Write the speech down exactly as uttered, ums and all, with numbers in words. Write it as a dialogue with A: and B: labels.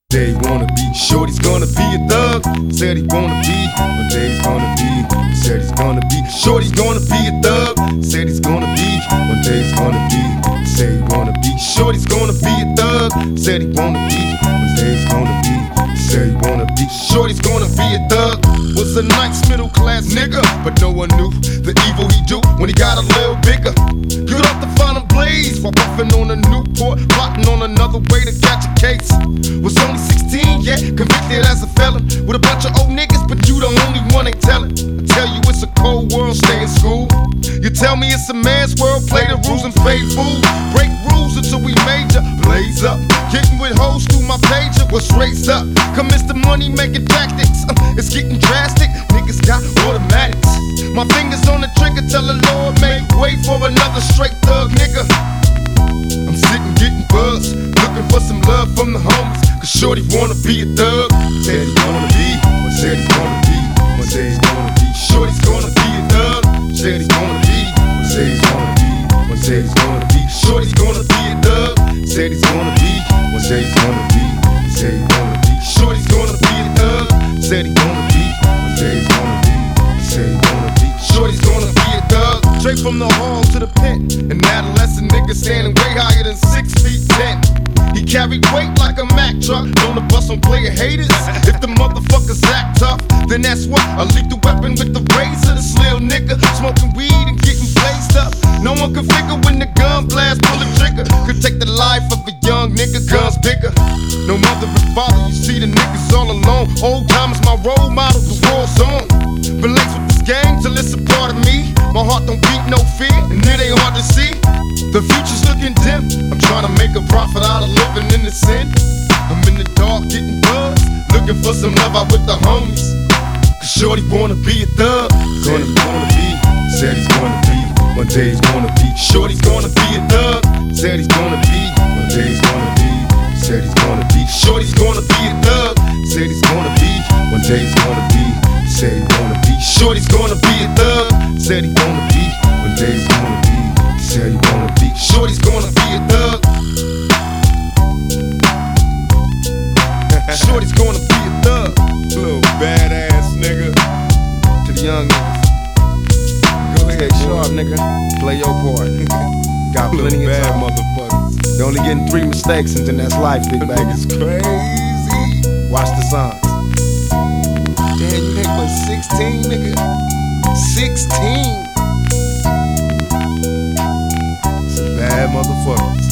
A: Day wanna be, shorty's gonna be a thug. Said he wanna be, one day he's gonna be. Said he's gonna be, shorty's gonna be a thug. Said he's gonna be, one day he's gonna be. Say he wanna be, shorty's gonna be a thug. Said he wanna be, one day he's gonna be. Say he wanna be, shorty's gonna be a thug. Was a nice middle class nigga, but no one knew the evil he do when he got a little bigger. Good off the final blaze while puffing on a Newport, plotting on another way to catch a case. Was only sixteen, yeah, convicted as a felon with a bunch of old niggas, but you the only one ain't tellin'. I tell you it's a cold world, stay in school. You tell me it's a man's world, play the rules and fade fool. Break rules until we major, blaze up. Getting with hoes through my pager, what's raised up? Commence the money making tactics, uh, it's getting drastic. Niggas got automatics. My fingers on the trigger, tell the Lord make way for another straight thug nigga. I'm sitting getting buzzed, looking for some love from the homies, cause shorty wanna be a thug. Said he wanna be, said he's gonna be, one day he's gonna be. Shorty's gonna be a thug. Said he's gonna be, said he's gonna be, one day he's gonna be. Shorty's gonna be a thug. Said he's gonna be, one day he's gonna be. Said he wanna be, shorty's gonna be a thug. Said he gonna be, one day he's gonna be. Said he gonna be, shorty's gonna be a thug. Straight from the hall to the pen, an adolescent nigga standing way higher than six feet ten. He carried weight like a Mack truck, known to bust on player haters. If the motherfuckers act tough, then that's what a lethal weapon with the razor. This lil nigga smoking weed and getting blazed up. No one can figure when the gun blast, pull the trigger, could take the life of a young nigga. Guns bigger, no mother and father. You see the niggas all alone. Old time is my role model, the war's on. Been laced with this game till it's a part of me. My heart don't beat no fear, and it ain't hard to see. The future's looking dim. I'm trying to make a profit out of living in the sin. I'm in the dark getting buzzed, looking for some love out with the homies. Cause shorty wanna be a thug. Said he's gonna be, said he's gonna be, one day he's gonna be. Shorty's gonna be a thug. Said he's gonna be, one day he's gonna be. Said he's gonna be, shorty's gonna be a thug. Said he's gonna be, one day he's gonna be. Said he wanna be, shorty's gonna be a thug. Said he wanna be, one day he's gonna be. Said he wanna be, shorty's gonna be a thug. Shorty's gonna be a thug. Little badass nigga. To the young niggas, go ahead, sharp nigga, play your part. Got plenty of bad motherfuckers. They only getting three mistakes and then that's life, big bag. It's crazy. Watch the signs. Damn, you hate for sixteen, nigga. sixteen. Some bad motherfuckers.